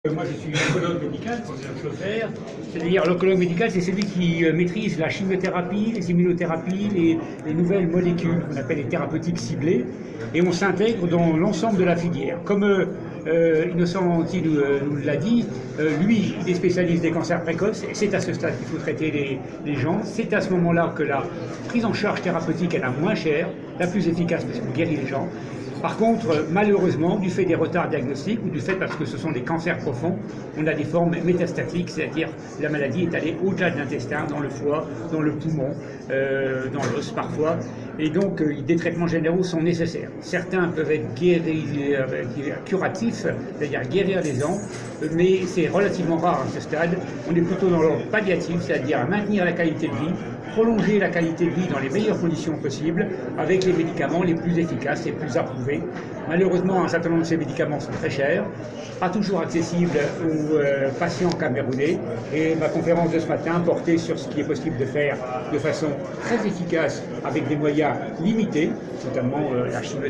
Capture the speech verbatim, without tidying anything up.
Moi, je suis oncologue médical, professeur Schlosser. C'est-à-dire, l'oncologue médical, c'est celui qui euh, maîtrise la chimiothérapie, les immunothérapies, les, les nouvelles molécules qu'on appelle les thérapeutiques ciblées, et on s'intègre dans l'ensemble de la filière. Comme euh, euh, Innocent Anti nous, euh, nous l'a dit, euh, lui, il est spécialiste des cancers précoces, et c'est à ce stade qu'il faut traiter les, les gens. C'est à ce moment-là que la prise en charge thérapeutique est la moins chère, la plus efficace parce qu'on guérit les gens. Par contre, malheureusement, du fait des retards diagnostiques ou du fait parce que ce sont des cancers profonds, on a des formes métastatiques, c'est-à-dire la maladie est allée au-delà de l'intestin, dans le foie, dans le poumon, euh, dans l'os parfois, et donc euh, des traitements généraux sont nécessaires. Certains peuvent être guéris, euh, curatifs, c'est-à-dire guérir les gens, mais c'est relativement rare à ce stade. On est plutôt dans l'ordre palliatif, c'est-à-dire maintenir la qualité de vie, prolonger la qualité de vie dans les meilleures conditions possibles, avec les médicaments les plus efficaces, les plus approuvés. Malheureusement, un certain nombre de ces médicaments sont très chers, pas toujours accessibles aux euh, patients camerounais. Et ma conférence de ce matin portait sur ce qui est possible de faire de façon très efficace avec des moyens limités, notamment euh, la chimiothérapie.